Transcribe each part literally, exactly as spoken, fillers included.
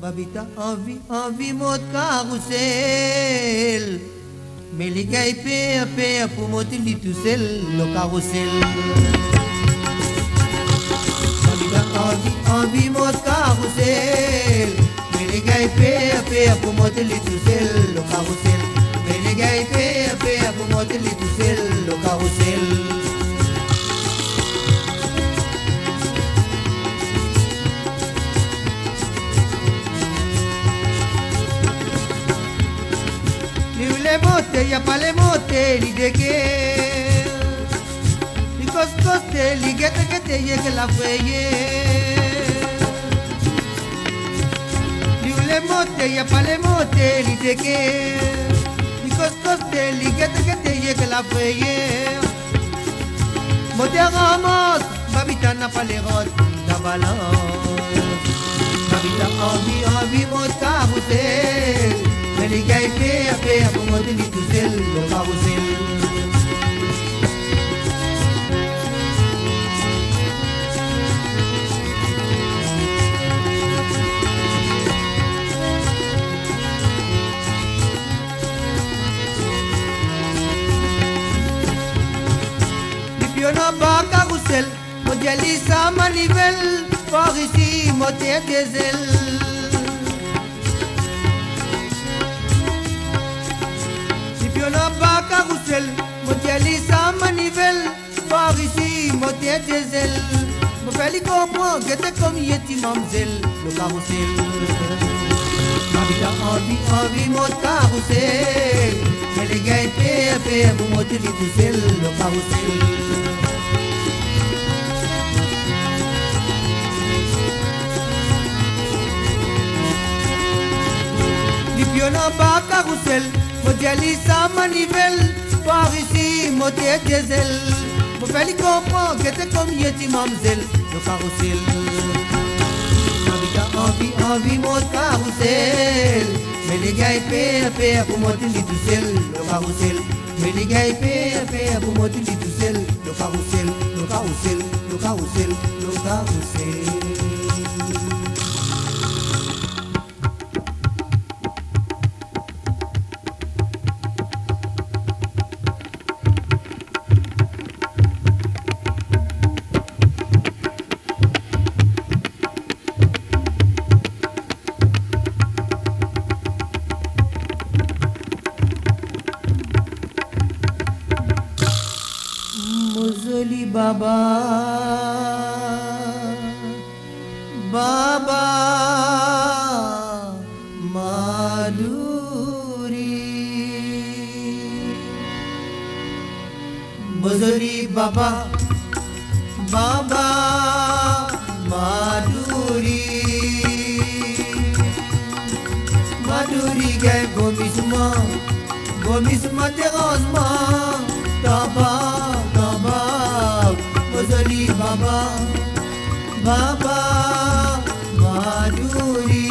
Babita envie, envie mon carrousel. Mais les gars ils paient, paient pour monter lui tout seul le carrousel. Babita envie, envie mon carrousel. Mais les gars ils paient, paient pour monter lui tout seul le carrousel. Mais les gars ils paient, paient pour monter lui tout seul le carrousel. Les motés, y'a pas les motés, les dégués. Les coscotés, les guettes, guettes, y'a que la feuillée. Les motés, y'a pas les motés, les dégués. Les coscotés, les guettes, guettes, y'a que la feuillée. Moté ramasse, Babita n'a pas les rotes, la balance. Babita envie, envie, mon carrousel. Mais les gars ils paient, paient pour monter lui tout seul le carrousel. Les pions n'ont pas carrousel, mondialise à manivelle, par ici monter des ailes. Yo n'a pas carrousel, mondialise à manivelle, par ici, monter des ailes. Mon père, il comprend que t'es comme Yeti Mamzelle, le carrousel. Babita envie, envie, mon carrousel. Mais les gars, ils paient, paient pour monter les tout seul, le carrousel. Yo n'a pas carrousel, mondialise à manivelle, par ici, monter des ailes. Mon père, il comprend que t'es comme Yeti Mamzelle, le carrousel. Babita envie, envie, mon carrousel. Mais les gars, ils paient, paient pour monter lui tout seul, le carrousel. Mais les gars, ils paient, paient pour monter lui tout seul, le carrousel, le carrousel, le carrousel, le carrousel. Mozoli Baba, Baba Maduri. Mozoli Baba, Baba Maduri. Maduri gay gomisma, gomisma terosma, Baba. Mozoli Baba, Baba Maduri.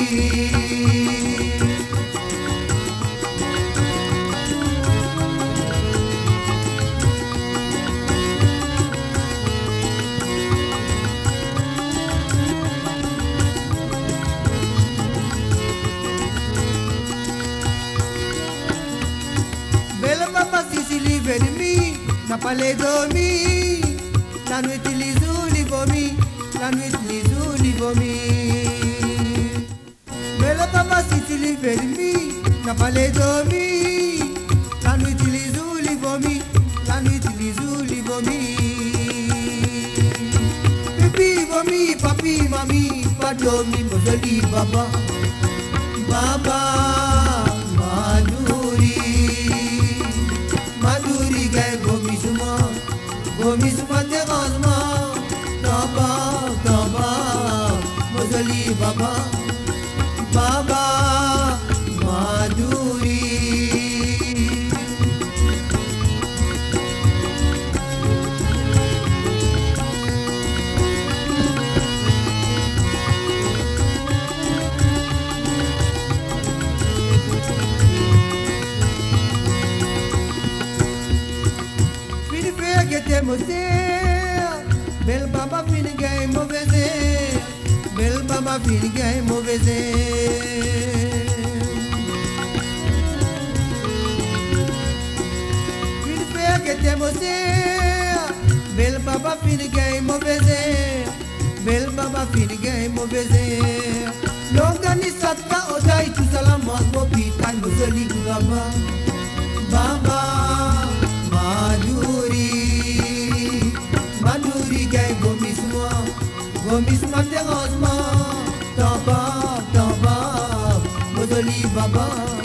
Belle Baba Sicily Vermi, n'a pas les dormi. La nuit les les vomis, la nuit les les vomis. Mais le tabac si tu les vermis, n'a pas les dormi. La nuit les les vomis, la nuit les les vomis. Pipi vomi, papi, mami, pas dormi, Mozoli Baba, Baba Maduri, Maduri gay gomisuma. Gomisma terosma, Baba, Baba, Mozoli Baba, Baba Maduri. Belle Baba fini gay mauvais, Belle Baba fini gay mauvais. fin gay mauvais bel baba fin gay mauvais l'organisata odai tu salama mopi kan mozali baba baba maduri maduri gay gomismo gomismo de rosma taba taba mozali baba